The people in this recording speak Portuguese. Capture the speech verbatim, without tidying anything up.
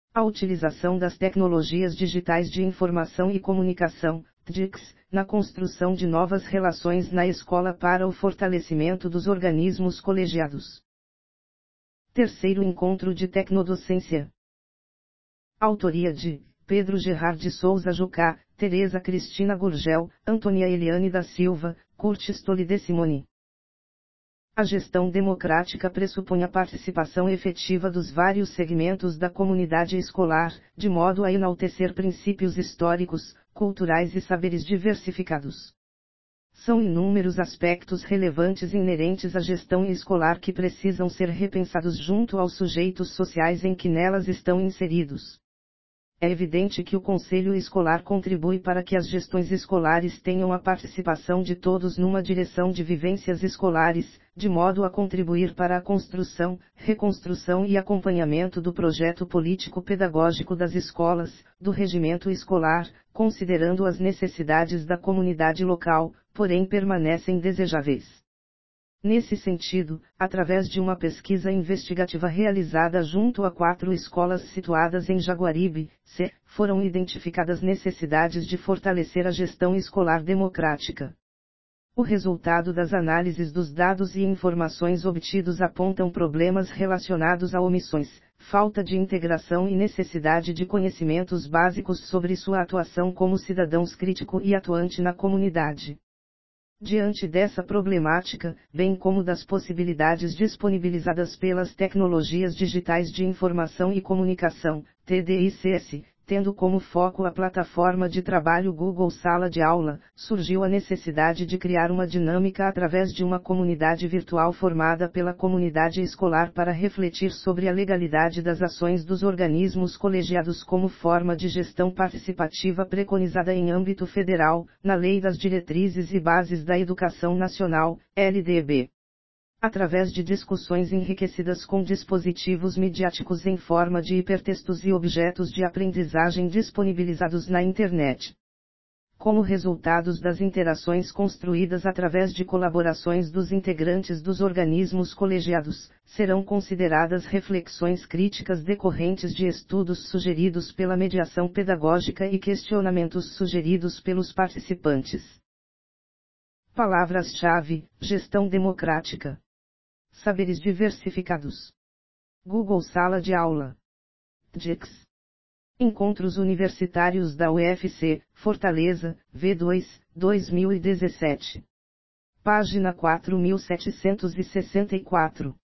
A utilização das tecnologias digitais de informação e comunicação, T D I Cs, na construção de novas relações na escola para o fortalecimento dos organismos colegiados. Terceiro encontro de tecnodocência. Autoria de Pedro Gerard de Souza Jucá, Tereza Cristina Gurgel, Antônia Eliane da Silva, Curtis Tolli de Simone. A gestão democrática pressupõe a participação efetiva dos vários segmentos da comunidade escolar, de modo a enaltecer princípios históricos, culturais e saberes diversificados. São inúmeros aspectos relevantes inerentes à gestão escolar que precisam ser repensados junto aos sujeitos sociais em que nelas estão inseridos. É evidente que o Conselho Escolar contribui para que as gestões escolares tenham a participação de todos numa direção de vivências escolares, de modo a contribuir para a construção, reconstrução e acompanhamento do projeto político-pedagógico das escolas, do regimento escolar, considerando as necessidades da comunidade local, porém permanecem desejáveis. Nesse sentido, através de uma pesquisa investigativa realizada junto a quatro escolas situadas em Jaguaribe, C, foram identificadas necessidades de fortalecer a gestão escolar democrática. O resultado das análises dos dados e informações obtidos apontam problemas relacionados a omissões, falta de integração e necessidade de conhecimentos básicos sobre sua atuação como cidadãos crítico e atuante na comunidade. Diante dessa problemática, bem como das possibilidades disponibilizadas pelas tecnologias digitais de informação e comunicação, T D I C S, tendo como foco a plataforma de trabalho Google Sala de Aula, surgiu a necessidade de criar uma dinâmica através de uma comunidade virtual formada pela comunidade escolar para refletir sobre a legalidade das ações dos organismos colegiados como forma de gestão participativa preconizada em âmbito federal, na Lei das Diretrizes e Bases da Educação Nacional, L D B. Através de discussões enriquecidas com dispositivos midiáticos em forma de hipertextos e objetos de aprendizagem disponibilizados na internet. Como resultados das interações construídas através de colaborações dos integrantes dos organismos colegiados, serão consideradas reflexões críticas decorrentes de estudos sugeridos pela mediação pedagógica e questionamentos sugeridos pelos participantes. Palavras-chave: gestão democrática. Saberes diversificados. Google Sala de Aula. T D I Cs. Encontros Universitários da U F C, Fortaleza, V dois, dois mil e dezessete. Página quatro mil setecentos e sessenta e quatro.